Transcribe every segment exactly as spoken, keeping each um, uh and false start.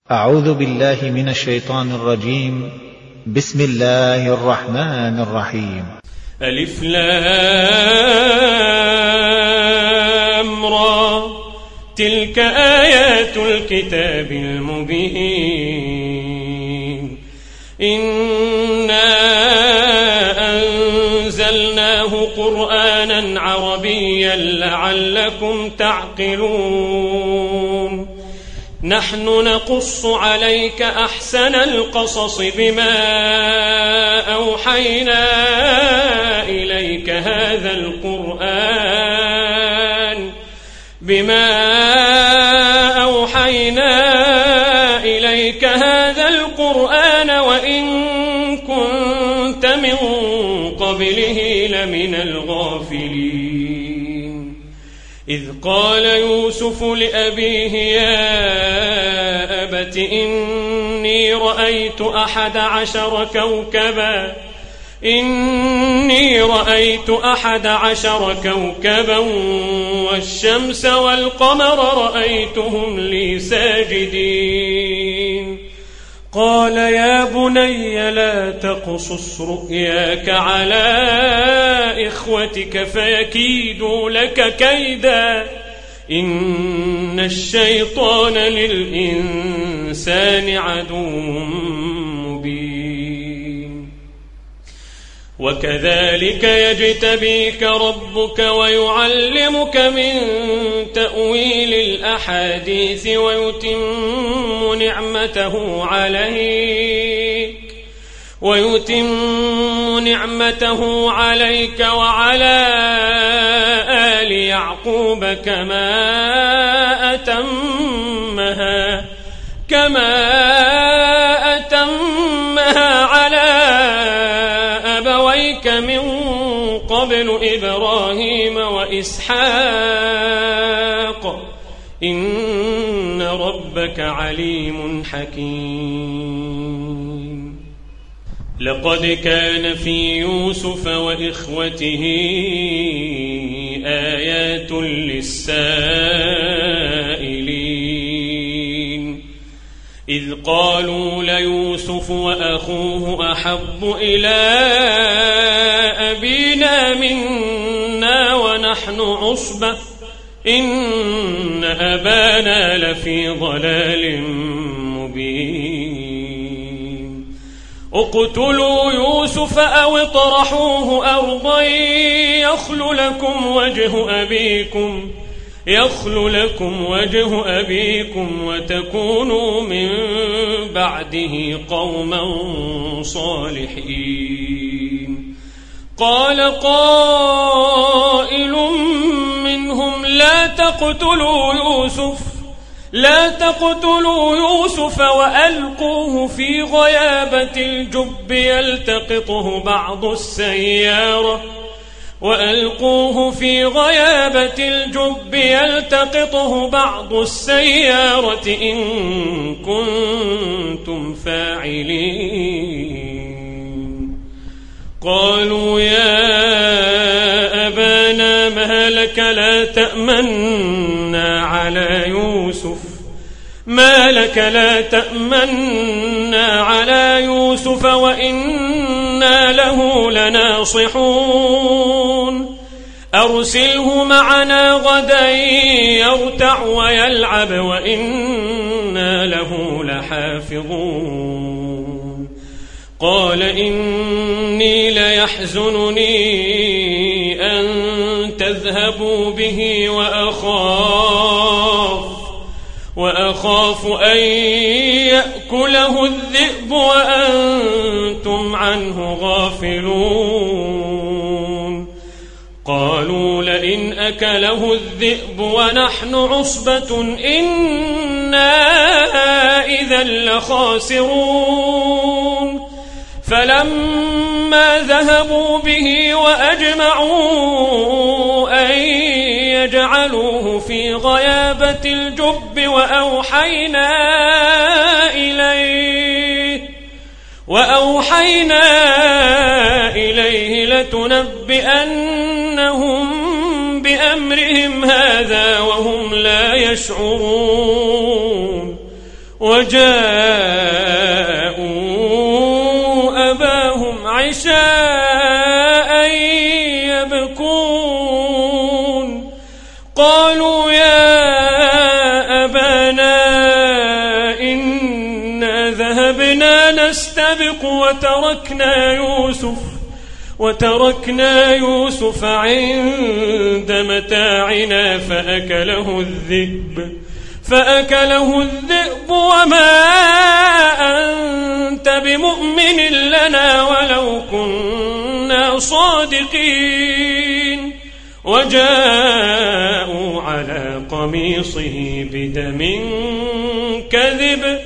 أعوذ بالله من الشيطان الرجيم. بسم الله الرحمن الرحيم. ألف لام را تلك آيات الكتاب المبين إنا أنزلناه قرآنا عربيا لعلكم تعقلون نحن نقص عليك أحسن القصص بما أوحينا إليك هذا القرآن بما أوحينا إليك هذا القرآن وإن كنت من قبله لمن الغافلين إذ قال يوسف لأبيه يا أبت إني رأيت أحد عشر كوكبا إني رأيت أحد عشر كوكبا والشمس والقمر رأيتهم لي ساجدين قال يا بني لا تقصص رؤياك على إخوتك فيكيدوا لك كيدا إن الشيطان للإنسان عدو مبين وكذلك يجتبيك ربك ويعلمك من تأويل الأحاديث ويتم نعمته عليك ويتم نعمته عليك وعلى آل يعقوب كما أتمها كما أتمها على أبويك من قبل إبراهيم وإسحاق إن ربك عليم حكيم لقد كان في يوسف وإخوته آيات للسائلين إذ قالوا ليوسف وأخوه أحب إلى أبينا منا ونحن عصبة إن أبانا لفي ضلال مبين اقتلوا يوسف أو اطرحوه أرضا يخل لكم وجه أبيكم يخل لكم وجه أبيكم وتكونوا من بعده قوما صالحين قال قائل منهم لا تقتلوا يوسف لا تقتلوا يوسف وألقوه في غيابة الجب يلتقطه بعض السيارة وألقوه في غيابة الجب يلتقطه بعض السيارة إن كنتم فاعلين قالوا يا أبانا ما لك لا تأمنا على يوسف ما لك لا تأمنا على يوسف وإنا له لناصحون أرسله معنا غدا يرتع ويلعب وإنا له لحافظون قال إني ليحزنني أن تذهبوا به وأخاف وأخاف أن يأكله الذئب وأنتم عنه غافلون قالوا لئن أكله الذئب ونحن عصبة إنا إذا لخاسرون فلما ذهبوا به وأجمعوا أن يجعلوه في غيابة الجب وأوحينا إليه وأوحينا إليه لتنبئنهم بأمرهم هذا وهم لا يشعرون وجاءوا أباهم عشاء يبكون قالوا يا أبانا إنا ذهبنا نستبق وتركنا يوسف وتركنا يوسف عند متاعنا فأكله الذئب فأكله الذئب وما أنت بمؤمن لنا ولو كنا صادقين وجاءوا على قميصه بدم كذب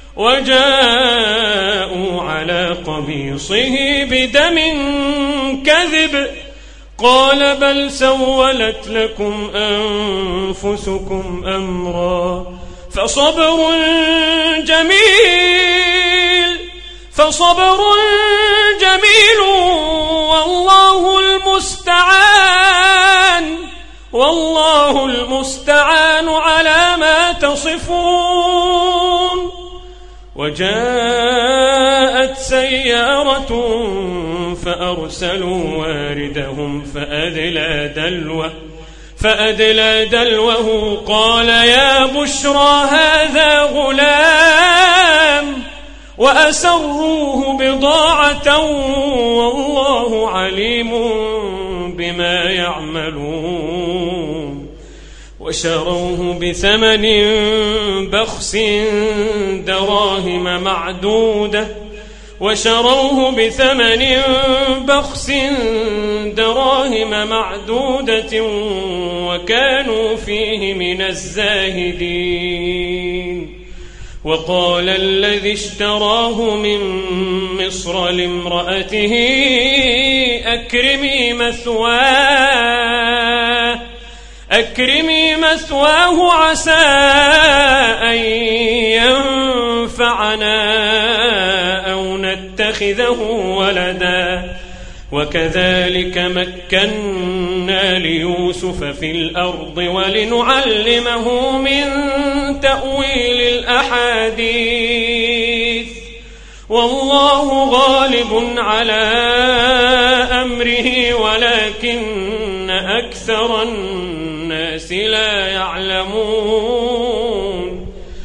وجاءوا على قميصه بدم كذب قال بل سولت لكم أنفسكم أمرا فصبر جميل فصبر جميل والله المستعان والله المستعان على ما تصفون. وجاءت سيارة فأرسلوا واردهم فأدلى دلوه فأدلى دلوه قال يا بشرى هذا غلام وأسروه بضاعة والله عليم بما يعملون وشروه بثمن بخس دراهم معدودة وشروه بثمن بخس دراهم معدودة وكانوا فيه من الزاهدين. وقال الذي اشتراه من مصر لامرأته أكرمي مثواه أكرمي مثواه عسى أن ينفعنا أو نتخذه ولدا وكذلك مكنا ليوسف في الأرض ولنعلمه من تأويل الأحاديث والله غالب على أمره ولكن أكثر الناس لا يعلمون.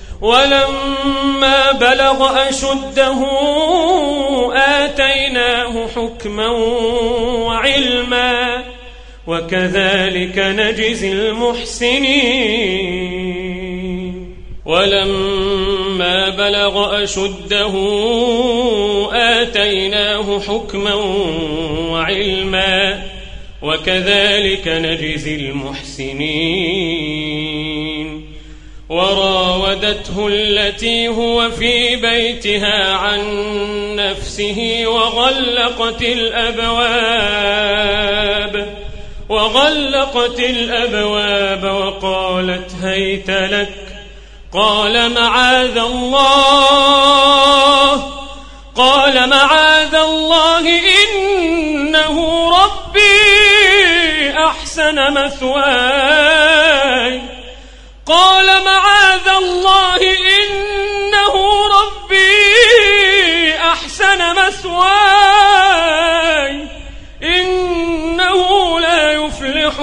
ولما بلغ أشده آتيناه حكما وعلما وكذلك نجزي المحسنين. ولما بلغ أشده آتيناه حكما وعلما وكذلك نجزي المحسنين. وراودته التي هو في بيتها عن نفسه وغلقت الأبواب وغلقت الأبواب وقالت هيت لك قال معاذ الله قال معاذ الله إنه ربي أحسن مثواي قال معاذ الله إنه ربي أحسن مثواي إنه لا يفلح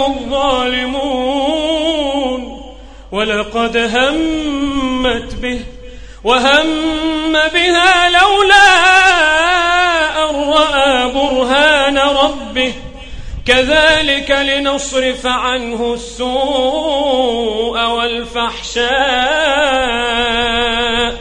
الظالمون. ولقد همت به وهم بها لولا أن رأى برهان ربه كذلك لنصرف عنه السوء والفحشاء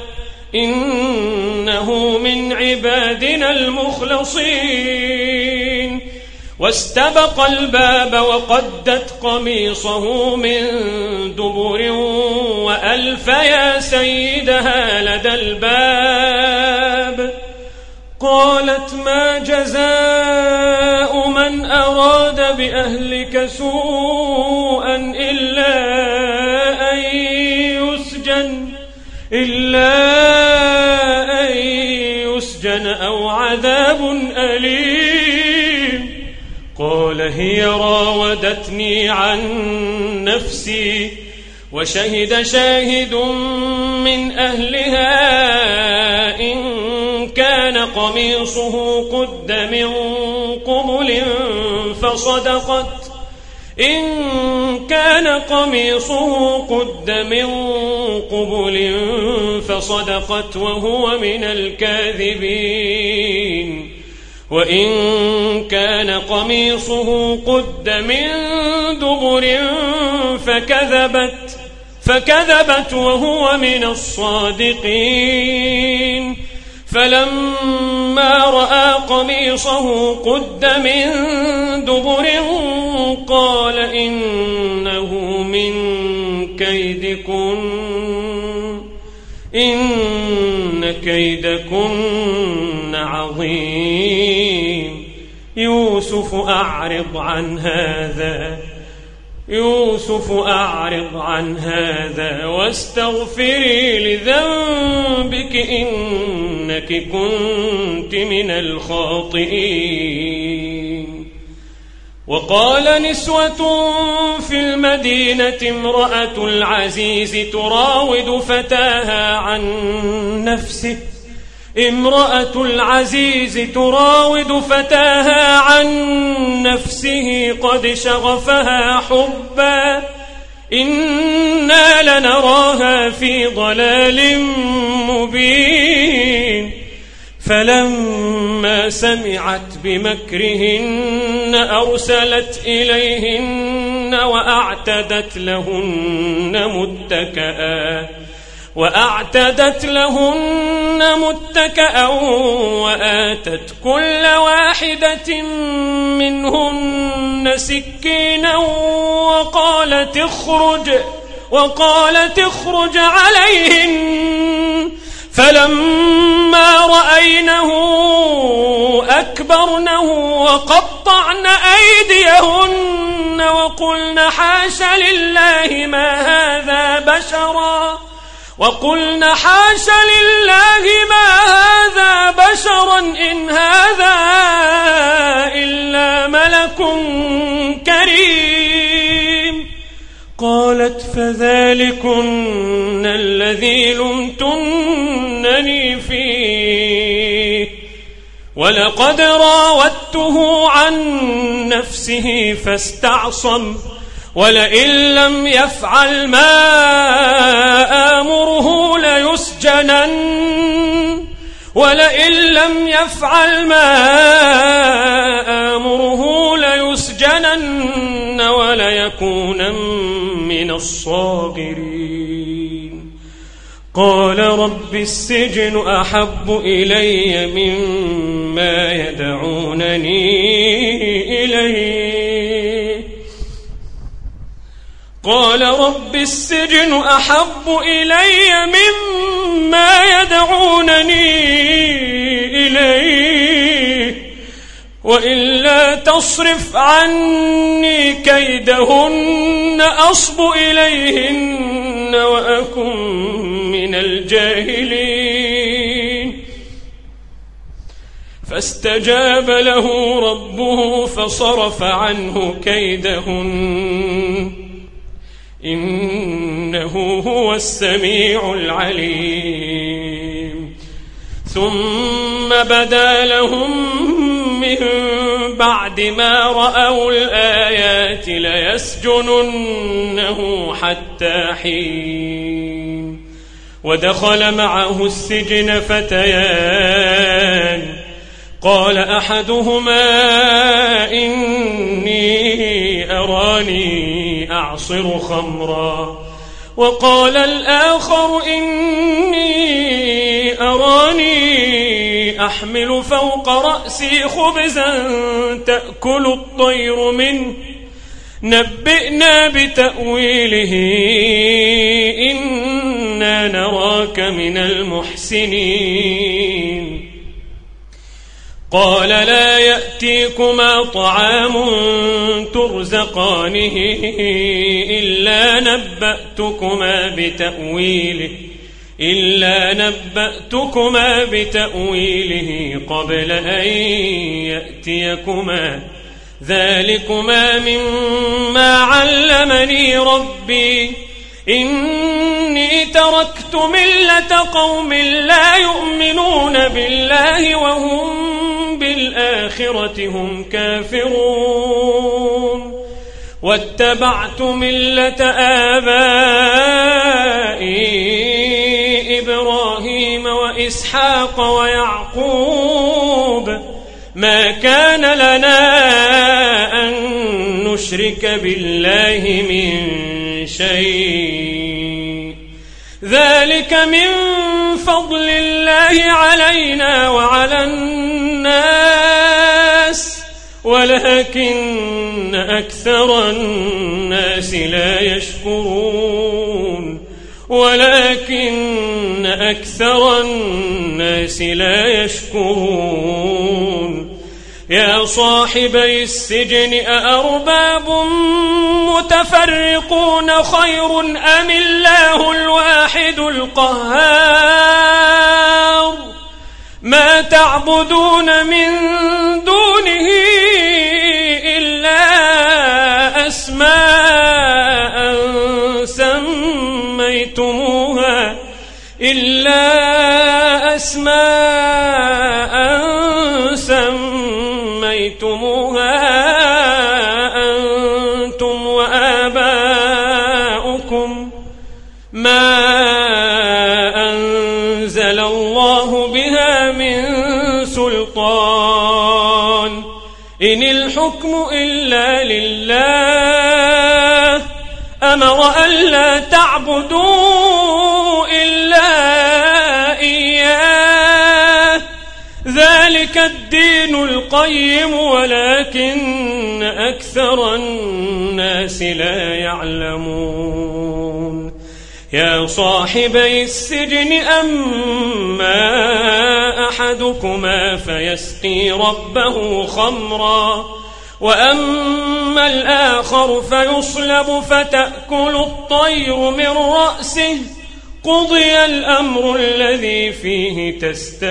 إنه من عبادنا المخلصين. واستبق الباب وقدت قميصه من دبر وألف يا سيدها لدى الباب قالت ما جزاء من أراد بأهلك سوءا إلا أن يسجن إلا أن يسجن أو عذاب أليم. قال هي راودتني عن نفسي وشهد شاهد من أهلها إن كان قميصه قد من قبل فصدقت إن كان قميصه قد من قبل فصدقت وهو من الكاذبين وإن كان قميصه قد من دبر فكذبت فكذبت وهو من الصادقين فلما رأى قميصه قد من دبر قال إنه من كيدكن إن كيدكن عظيم يوسف أعرض عن هذا يوسف أعرض عن هذا واستغفري لذنبك إنك كنت من الخاطئين. وقال نسوة في المدينة امرأة العزيز تراود فتاها عن نفسه امرأة العزيز تراود فتاها عن نفسه قد شغفها حبا إنا لنراها في ضلال مبين فلما سمعت بمكرهن أرسلت إليهن وأعتدت لهن متكئا وأعتدت لهن متكئا وآتت كل واحدة منهن سكينا وقالت اخرج وقالت اخرج عليهن فلما رأينه أكبرنه وقطعن أيديهن وقلن حاش لله ما هذا بشرا وقلن حاش لله ما هذا بشرا إن هذا إلا ملك كريم. قالت فذلكن الذي لمتنني فيه ولقد راودته عن نفسه فاستعصم ولئن لم يفعل ما آمره ليسجنن ولئن لم يفعل ما آمره ليسجنن وليكونن من الصاغرين. قال رب السجن أحب إلي مما يدعونني إليه قال رب السجن أحب إلي مما يدعونني إليه وإلا تصرف عني كيدهن أصب إليهن وأكن من الجاهلين. فاستجاب له ربه فصرف عنه كيدهن إنه هو السميع العليم. ثم بدا لهم من بعد ما رأوا الآيات ليسجننه حتى حين. ودخل معه السجن فتيان قال أحدهما إني أراني أعصر خمرا وقال الآخر إني أراني أحمل فوق رأسي خبزا تأكل الطير منه نبئنا بتأويله إنا نراك من المحسنين. قال لا يأتيكما طعام ترزقانه إلا نبأتكما بتأويله إلا نبأتكما بتأويله قبل أن يأتيكما ذلكما مما علمني ربي إني تركت ملة قوم لا يؤمنون بالله وهم بالآخرة هم كافرون واتبعت ملة آبائي إبراهيم وإسحاق ويعقوب ما كان لنا أن نشرك بالله من شيء ذلك من فضل الله علينا وعلى الناس ولكن أكثر الناس لا يشكرون ولكن أكثر الناس لا يشكرون يا صاحبي السجن أأرباب متفرقون خير أم الله الواحد القهار ما تعبدون من دونه إلا أسماء سميتموها إلا أسماء سميتموها أنتم وآباؤكم ما أنزل الله بها من سلطان إن الحكم إلا لله أمر ألا تعبدوا إلا إياه ذلك الدين القيم ولكن أكثر الناس لا يعلمون يا صاحبي السجن أما أحدكما فيسقي ربه خمرا وأما الآخر فيصلب فتأكل الطير من رأسه قضي الأمر الذي فيه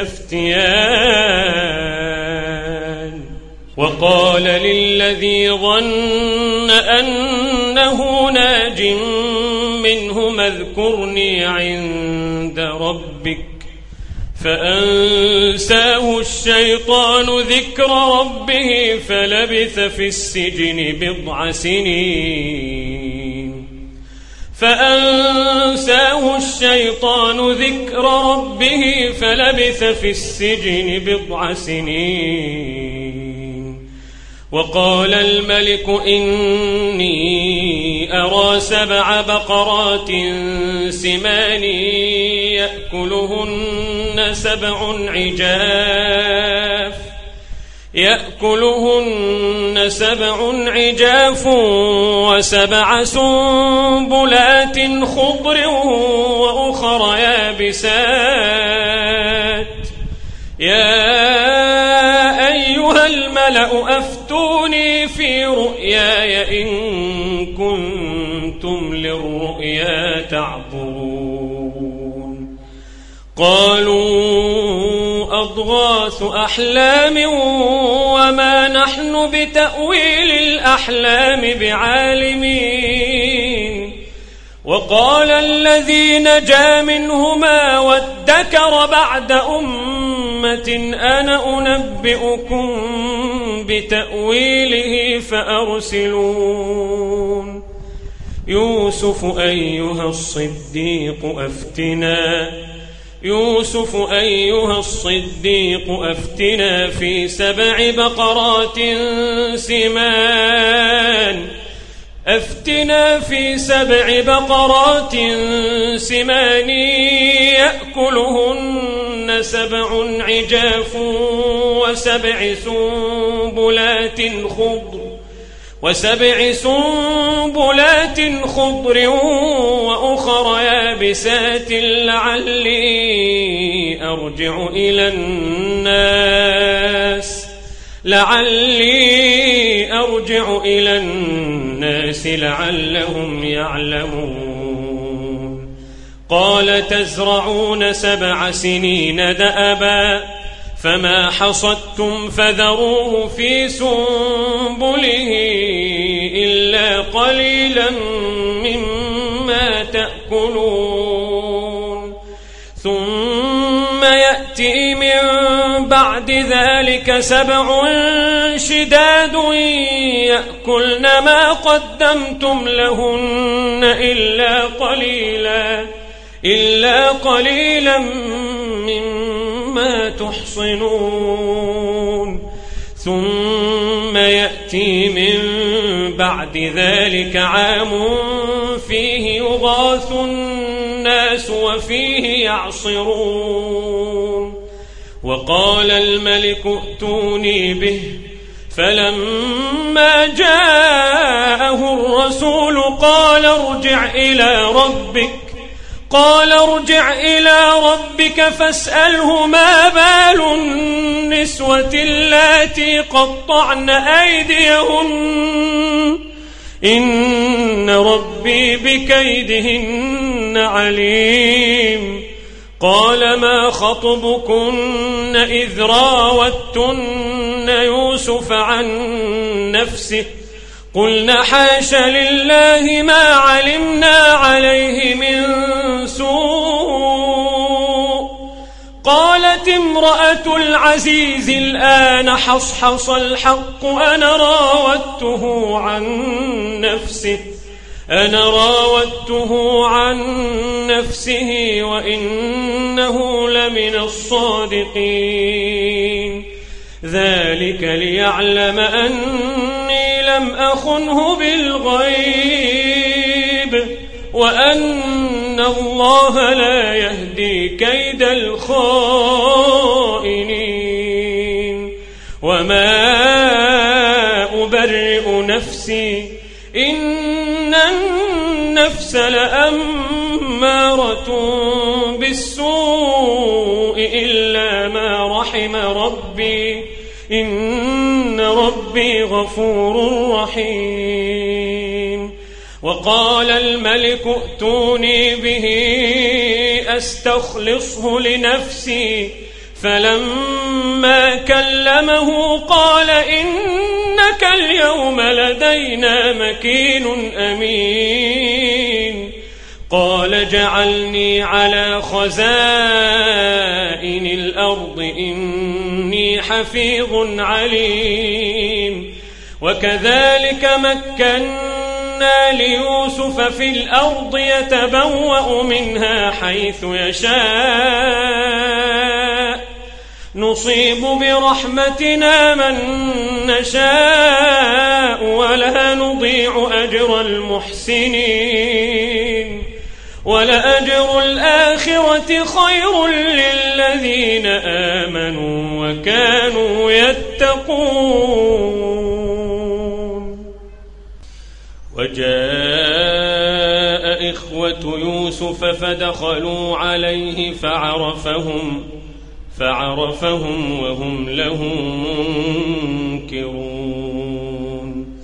تستفتيان وقال للذي ظن أنه ناج منه اذكرني عند ربك فأنساه الشيطان ذكر ربه فلبث في السجن بضع سنين فأنساه الشيطان ذكر ربه فلبث في السجن بضع سنين وقال الملك إني أرى سبع بقرات سمان يأكلهن سبع عجاف يأكلهن سبع عجاف وسبع سنبلات خضر وأخر يابسات يا أيها الملأ أفتوني في رؤياي إن كنتم للرؤيا تعبرون قالوا أضغاث أحلام وما نحن بتأويل الأحلام بعالمين وقال الذي نجا منهما وادكر بعد أمة أنا أنبئكم بتأويله فأرسلون يوسف أيها الصديق أفتنا يوسف أيها الصديق أفتنا في سبع بقرات سمان أفتنا في سبع بقرات سمان يأكلهن سبع عجاف وسبع سنبلات خضر وسبع سنبلات خضر وأخر يابسات لعلي أرجع إلى الناس لعلي أرجع إلى الناس لعلهم يعلمون قال تزرعون سبع سنين دأبا فما حصدتم فذروه في سنبله إلا قليلا مما ما تأكلون ثم يأتي من بعد ذلك سبع شداد يأكلن ما قدمتم لهن إلا قليلا إلا قليلا مما تحصنون ثم يأتي من بعد ذلك عام فيه يغاث الناس وفيه يعصرون وقال الملك ائتوني به فلما جاءه الرسول قال ارجع إلى ربك قال ارجع إلى ربك فاسأله ما بال النسوة اللاتي قطعن أيديهن إن ربي بكيدهن عليم قال ما خطبكن إذ راوتن يوسف عن نفسه قلنا حاش لله ما علمنا عليه من سوء قالت امرأة العزيز الآن حصحص الحق أنا راودته عن نفسه أنا راودته عن نفسه وإنه لمن الصادقين ذلك ليعلم أني لم أخنه بالغيب وأن الله لا يهدي كيد الخائنين وما أبرئ نفسي إن النفس لأمارة بالسوء إلا ما رحم ربي إن ربي غفور رحيم وقال الملك ائتوني به أستخلصه لنفسي فلما كلمه قال إنك اليوم لدينا مكين أمين قال جعلني على خزائن الأرض إني حفيظ عليم وكذلك مكنا ليوسف في الأرض يتبوأ منها حيث يشاء نصيب برحمتنا من نشاء ولا نضيع أجر المحسنين ولأجر الآخرة خير للذين آمنوا وكانوا يتقون وجاء إخوة يوسف فدخلوا عليه فعرفهم فعرفهم وهم له منكرون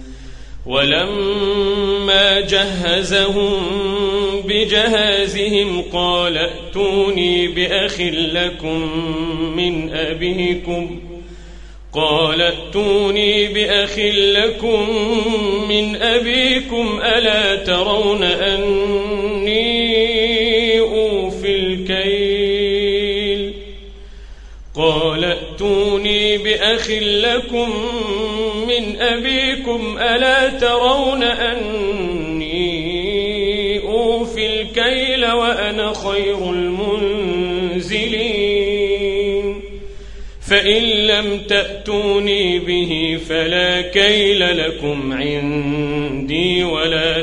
ولما جهزهم بجهازهم قال ائتوني بأخ لكم من أبيكم قال ائتوني بأخ لكم من أبيكم ألا ترون أني أوفي الكيل قال ائتوني بأخ لكم من أبيكم ألا ترون أني أوفي الكيل وأنا خير المنزلين فإن لم تأتوني به فلا كيل لكم عندي ولا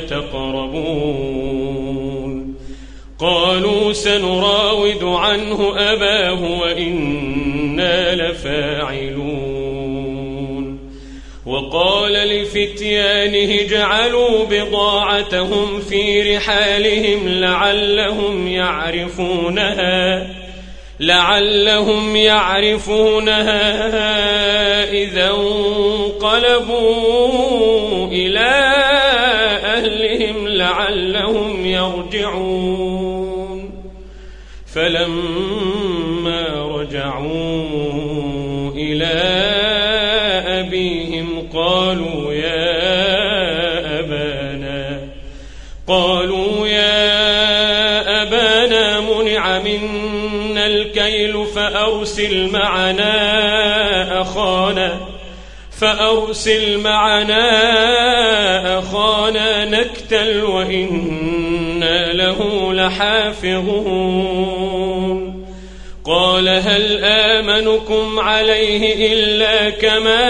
تقربون قالوا سنراود عنه أباه وإنا لفاعلون وقال لفتيانه جعلوا بضاعتهم في رحالهم لعلهم يعرفونها لعلهم يعرفونها إذا انقلبوا إلى أهلهم لعلهم يرجعون فلما رجعوا إلى أبيهم قالوا يا أبانا قالوا يا فأرسل معنا أخانا فأرسل معنا أخانا نكتل وإنا له لحافظون قال هل آمنكم عليه إلا كما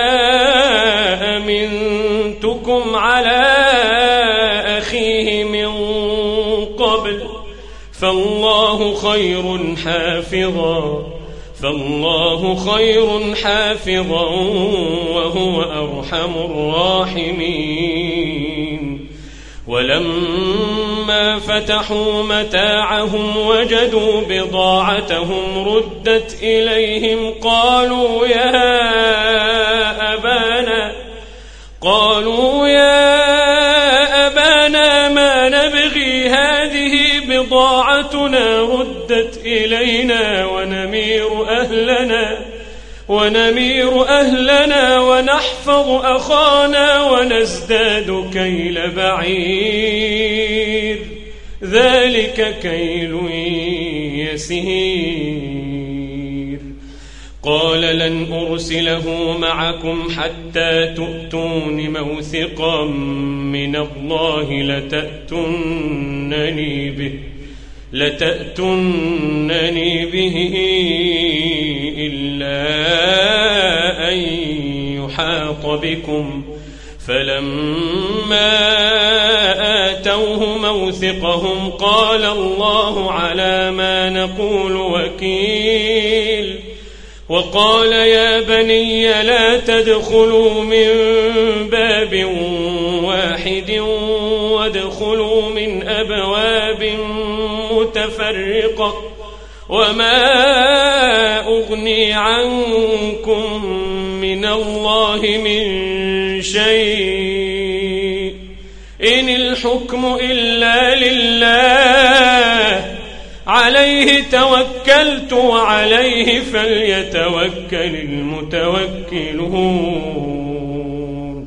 أمنتكم على أخيه من قبل فالله خير حافظا فالله خير حافظا وهو أرحم الراحمين ولما فتحوا متاعهم وجدوا بضاعتهم ردت إليهم قالوا يا أبانا قالوا يا أبانا ما نبغي هذه بضاعتنا ردت إلينا ونمير أهلنا ونمير أهلنا ونحفظ أخانا ونزداد كيل بعير ذلك كيل يسير قال لن أرسله معكم حتى تؤتون موثقا من الله لتأتونني به لتأتونني به إلا أن يحاط بكم فلما آتوه موثقهم قال الله على ما نقول وكيل وقال يا بني لا تدخلوا من باب واحد وادخلوا من أبواب متفرقة وما أغني عنكم من الله من شيء إن الحكم إلا لله عليه توكلت وعليه فليتوكل المتوكلون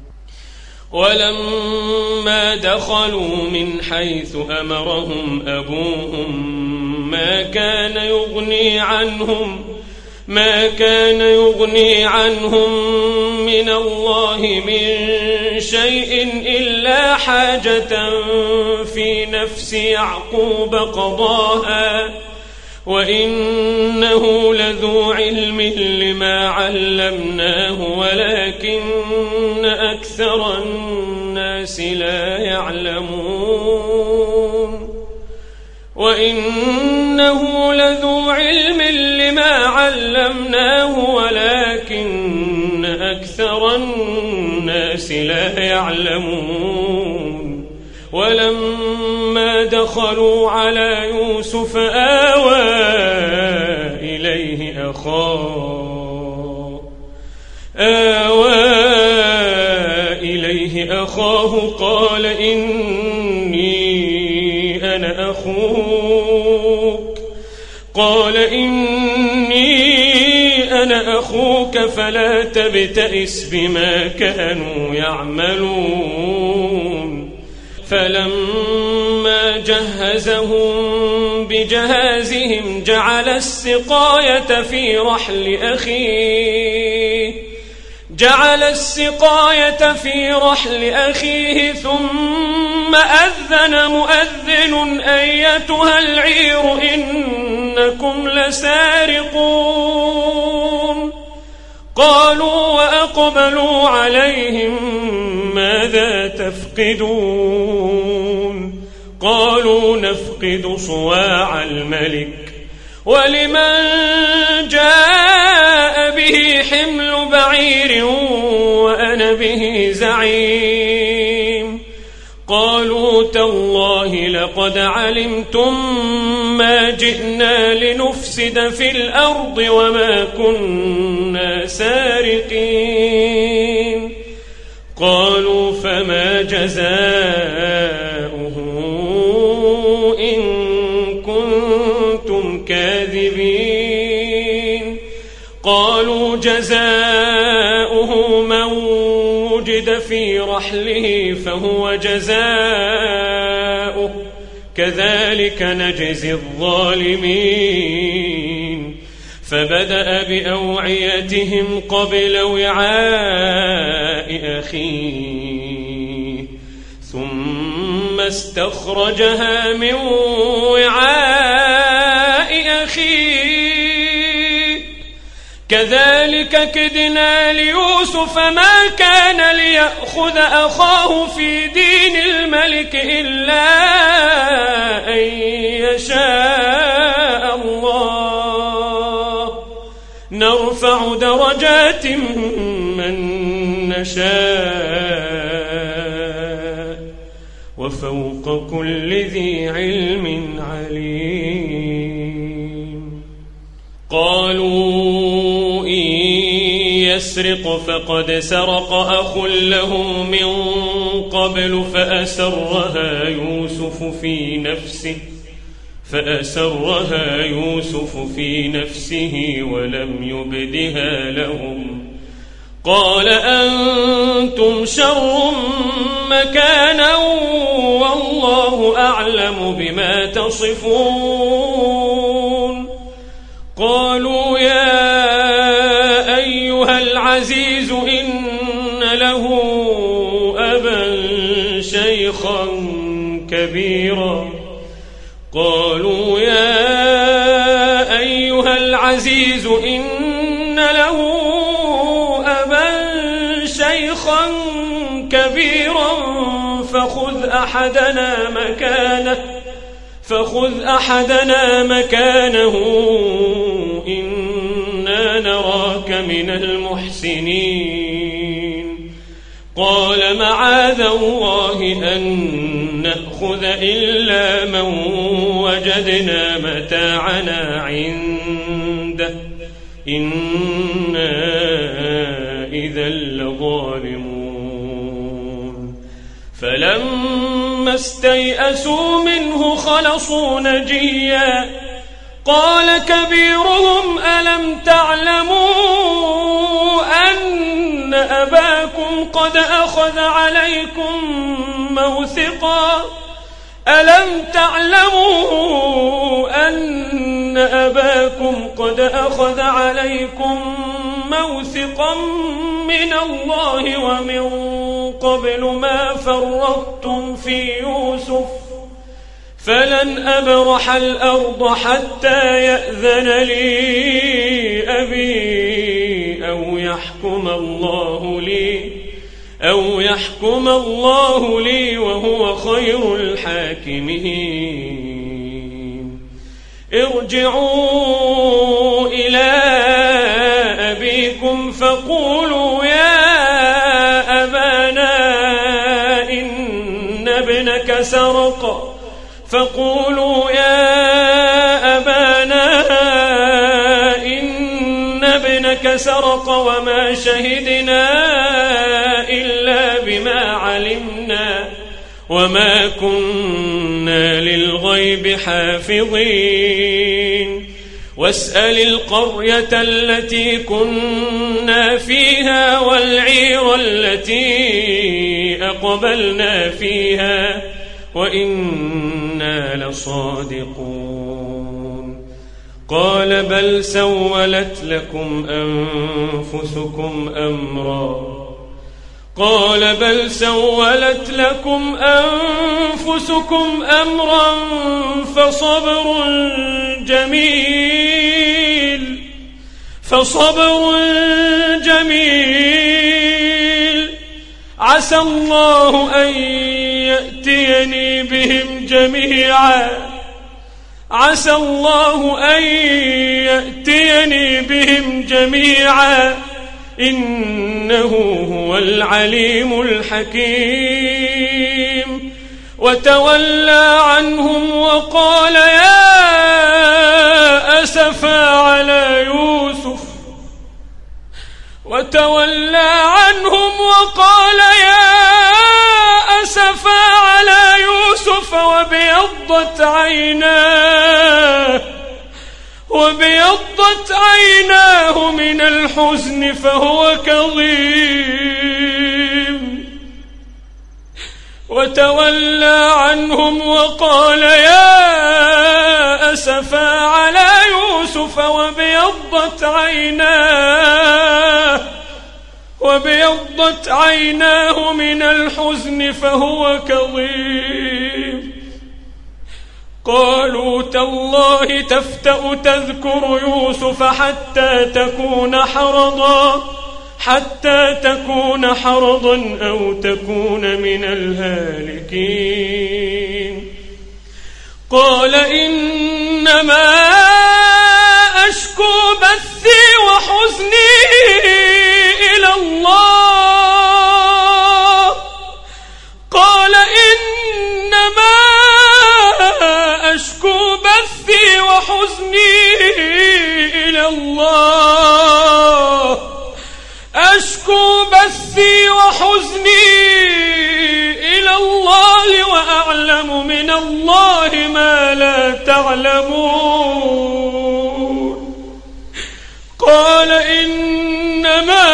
ولما دخلوا من حيث أمرهم أبوهم ما كان يغني عنهم ما كان يغني عنهم من الله من شيء إلا حاجة في نفس يعقوب قضاها وإنه لذو علم لما علمناه ولكن أكثر الناس لا يعلمون وإنه لذو علم لما علمناه ولكن أكثر الناس لا يعلمون ولما دخلوا على يوسف آوى إليه أخاه آوى إليه أخاه قال إني أنا أخوك قال إني أنا أخوك فلا تبتئس بما كانوا يعملون فلما جهزهم بجهازهم جعل السقاية في رحل أخيه جعل السقاية في رحل أخيه ثم أذن مؤذن أيتها العير إنكم لسارقون قالوا وأقبلوا عليهم ماذا تفقدون قالوا نفقد صواع الملك ولمن جاء به حمل بعير وأنا به زعيم قالوا تالله لقد علمتم ما جئنا لنفسد في الأرض وما كنا سارقين قالوا فما جزاؤه إن كنتم كاذبين قالوا جزاؤه من وجد في رحله فهو جزاؤه كذلك نجزي الظالمين فبدأ بأوعيتهم قبل وعاء أخيه ثم استخرجها من وعاء أخيه كذلك كدنا ليوسف ما كان ليأخذ أخاه في دين الملك إلا أن يشاء الله نرفع درجات من نشاء وفوق كل ذي علم عليم. قالوا إن يسرق فقد سرق أخ له من قبل فأسرها يوسف في نفسه فأسرها يوسف في نفسه ولم يبدها لهم قال أنتم شر مكانا والله أعلم بما تصفون. قالوا يا أيها العزيز إن له أبا شيخا كبيرا قالوا يا أيها العزيز إن له أبا شيخا كبيرا فخذ أحدنا مكانه فخذ أحدنا مكانه إنا نراك من المحسنين. قال معاذ الله أن نأخذ إلا من وجدنا متاعنا عنده إنا إذا لظالمون. فلما استيئسوا منه خلصوا نجيا قال كبيرهم ألم تعلموا أن أباكم قد أخذ عليكم موثقا ألم تعلموا أن أباكم قد أخذ عليكم موثقا من الله ومن قبل ما فرطتم في يوسف فلن أبرح الأرض حتى يأذن لي أبي أو يحكم الله لي أو يحكم الله لي وهو خير الحاكمين. ارجعوا إلى أبيكم فقولوا يا أبانا إن ابنك سرق فقولوا يا أبانا إن ابنك سرق وما شهدنا إلا بما علمنا وما كنا للغيب حافظين. واسأل القرية التي كنا فيها والعير التي أقبلنا فيها وإنا لصادقون. قال بل سولت لكم أنفسكم أمرا قال بل سولت لكم أنفسكم أمرا فصبر جميل فصبر جميل عسى الله أن يأتيني بهم جميعا عسى الله أن يأتيني بهم جميعا إنه هو العليم الحكيم. وتولى عنهم وقال يا أسفا على يوسف وتولى عنهم وقال يا أسفا على يوسف وابيضت عيناه وابيضت عيناه من الحزن فهو كظيم. وتولى عنهم وقال يا أسفا على يوسف وابيضت عيناه وابيضت عيناه من الحزن فهو كظيم. قالوا تالله تفتأ تذكر يوسف حتى تكون حرضا حتى تكون حرضا أو تكون من الهالكين. قال إنما أشكو بثي وحزني إلى الله قال إنما أشكو بثي وحزني إلى الله أشكو بثي وحزني إلى الله وأعلم من الله ما لا تعلمون. قال إنما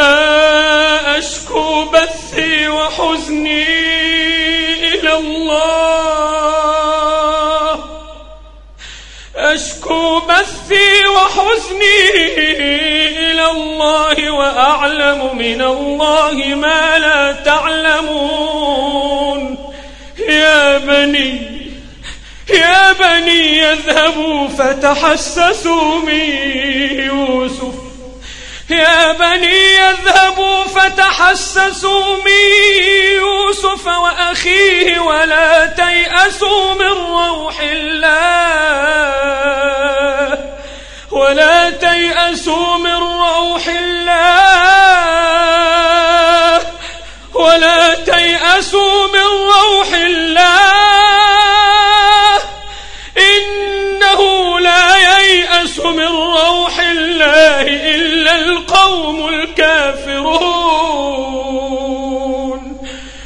أشكو بثي وحزني إلى الله أشكو بثي وحزني إلى الله وأعلم من الله ما لا تعلمون. يا بني يا بني يذهبوا فتحسسوا من يوسف يا بني يذهبوا فتحسسوا من يوسف وأخيه ولا تيأسوا من روح الله ولا تيأسوا من روح الله ولا تيأسوا من روح الله إنه لا ييأس من روح الله إلا القوم الكافرون.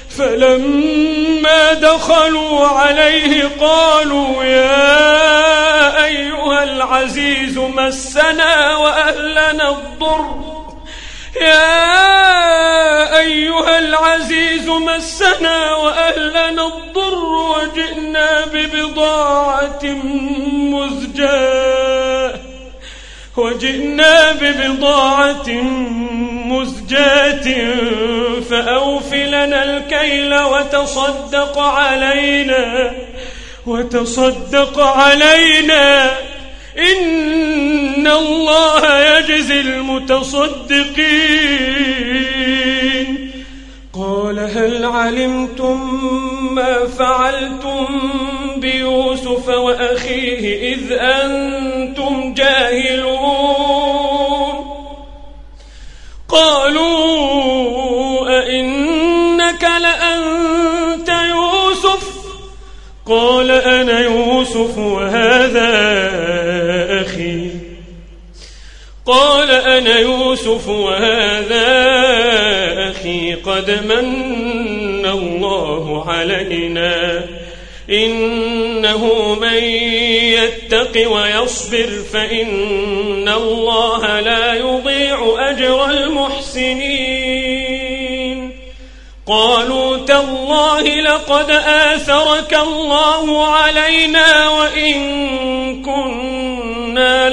فلما دخلوا عليه قالوا يا أيها العزيز مسنا وأهلنا الضر يا أيها العزيز مسنا وأهلنا الضر وجئنا ببضاعة مزجاة وجئنا ببضاعة مزجاة فأوف لنا الكيل وتصدق علينا وتصدق علينا إن الله يجزي المتصدقين. قال هل علمتم ما فعلتم بيوسف وأخيه إذ أنتم جاهلون؟ قالوا أئنك لأنت يوسف؟ قال أنا يوسف وهذا أخي قال أنا يوسف وهذا أخي قد من الله علينا إنه من يتق ويصبر فإن الله لا يضيع أجر المحسنين. قالوا تالله لقد آثرك الله علينا وإن كنا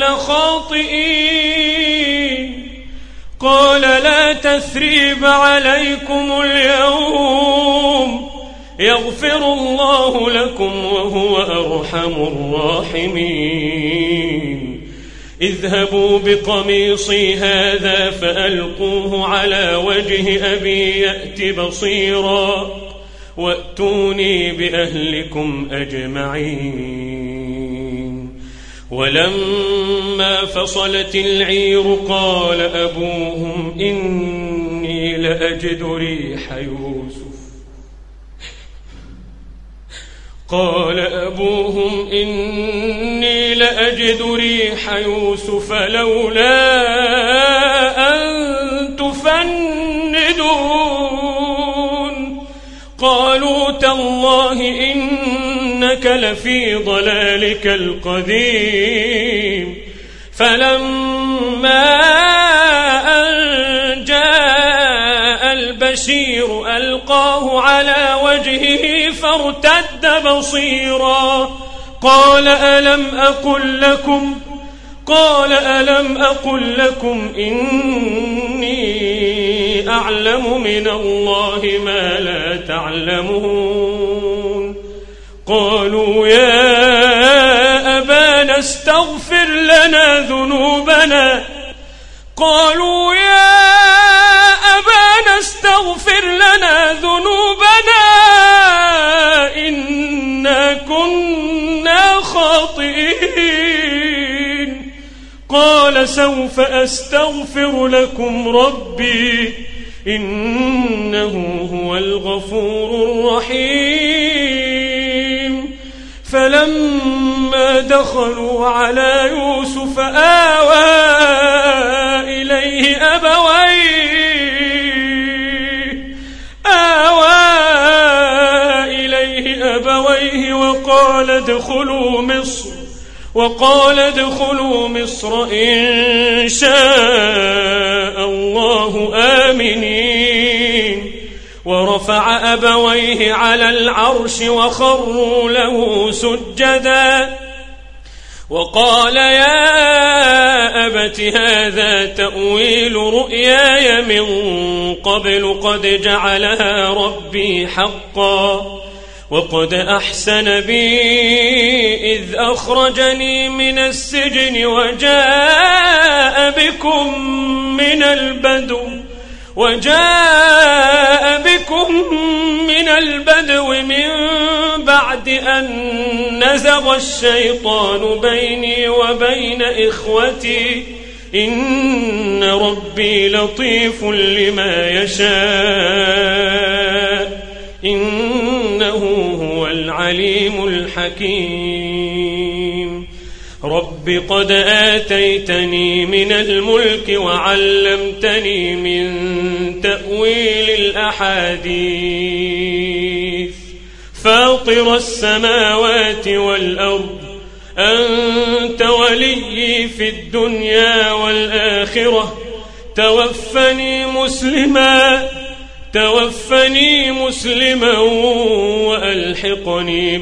لخاطئين. قال لا تثريب عليكم اليوم يغفر الله لكم وهو أرحم الراحمين. اذهبوا بقميصي هذا فألقوه على وجه أبي يأت بصيرا وأتوني بأهلكم أجمعين. ولما فصلت العير قال أبوهم إني لأجد ريح يوسف قال أبوهم إني لأجد ريح يوسف لولا أن تفندون. قالوا تالله إنك لفي ضلالك القديم. فلما أن جاء البشير ألقاه على وجهه فارتد بصيرا قال ألم أقل لكم قال ألم أقل لكم إني أعلم من الله ما لا تعلمون قالوا يا أبانا استغفر لنا ذنوبنا قالوا يا أبانا استغفر لنا ذنوبنا إنا كنا خاطئين قال سوف أستغفر لكم ربي إنه هو الغفور الرحيم فلما دخلوا على يوسف آوى إليه أبويه آوى إليه أبويه وقال ادخلوا مصر وقال ادخلوا مصر إن شاء الله آمنين ورفع أبويه على العرش وخروا له سجدا وقال يا أبت هذا تأويل رؤياي من قبل قد جعلها ربي حقا وقد أحسن بي إذ أخرجني من السجن وجاء بكم من البدو وجاء بكم من البدو من بعد أن نزغ الشيطان بيني وبين إخوتي إن ربي لطيف لما يشاء إنه هو العليم الحكيم رب قد آتيتني من الملك وعلمتني من تأويل الأحاديث فاطر السماوات والأرض أنت ولي في الدنيا والآخرة توفني مسلما توفني مسلما وألحقني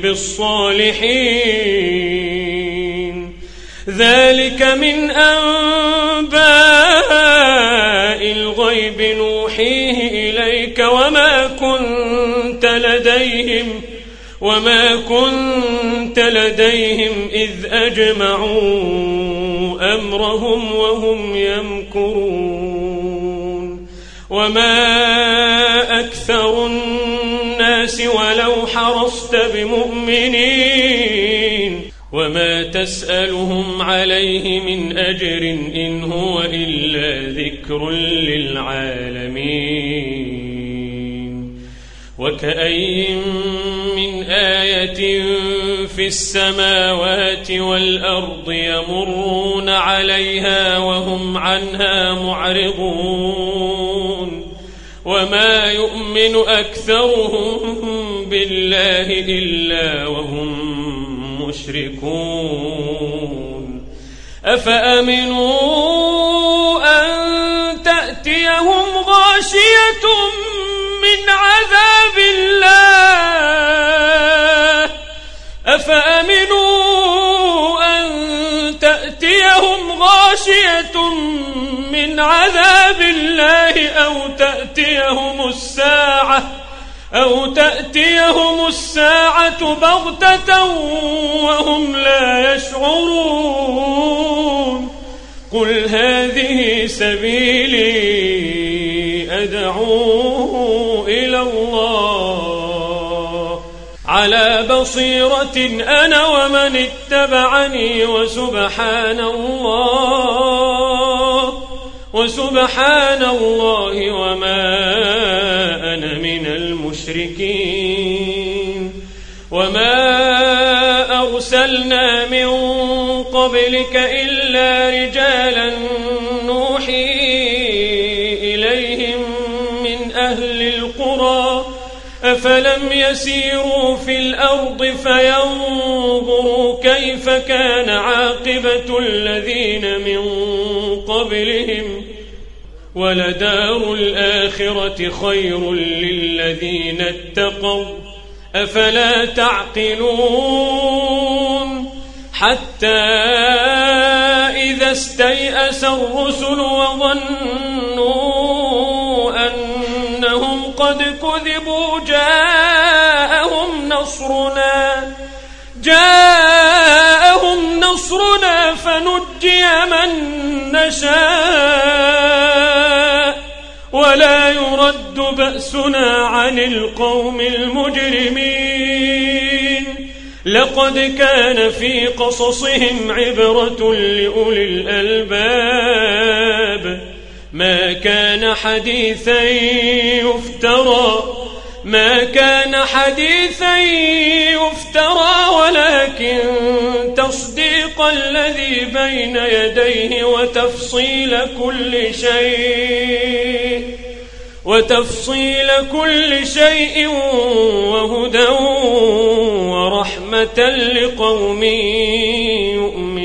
بالصالحين ذلك من أنباء الغيب نوحيه إليك وما كنت لديهم وما كنت لديهم إذ أجمعوا أمرهم وهم يمكرون وما أكثر الناس ولو حرصت بمؤمنين وما تسألهم عليه من أجر إن هو إلا ذكر للعالمين وكأي من آية في السماوات والأرض يمرون عليها وهم عنها معرضون وما يؤمن أكثرهم بالله إلا وهم مشركون أفأمنوا أن تأتيهم غاشية من عذاب الله أفأمنوا أن تأتيهم غاشية من عذاب الله أو تأتيهم الساعة أو تأتيهم الساعة بغتة وهم لا يشعرون قل هذه سبيلي أدعو إلى الله على بصيرة أنا ومن اتبعني وسبحان الله وسبحان الله وما أنا من المشركين وما أرسلنا من قبلك إلا رجالا نوحي إليهم من أهل القرى أفلم يسيروا في الأرض فينظروا كيف كان عاقبة الذين من قبلهم ولدار الآخرة خير للذين اتقوا أفلا تعقلون حتى إذا استيأس الرسل وظنوا أنهم قد كذبوا جاءهم نصرنا جاءهم نصرنا فنجي من نشاء ولا يرد بأسنا عن القوم المجرمين. لقد كان في قصصهم عبرة لأولي الألباب ما كان حديثا يفترى ما كان حديثا يفترى ولكن تصديق الذي بين يديه وتفصيل كل شيء وتفصيل كل شيء وهدى ورحمة لقوم يؤمنون.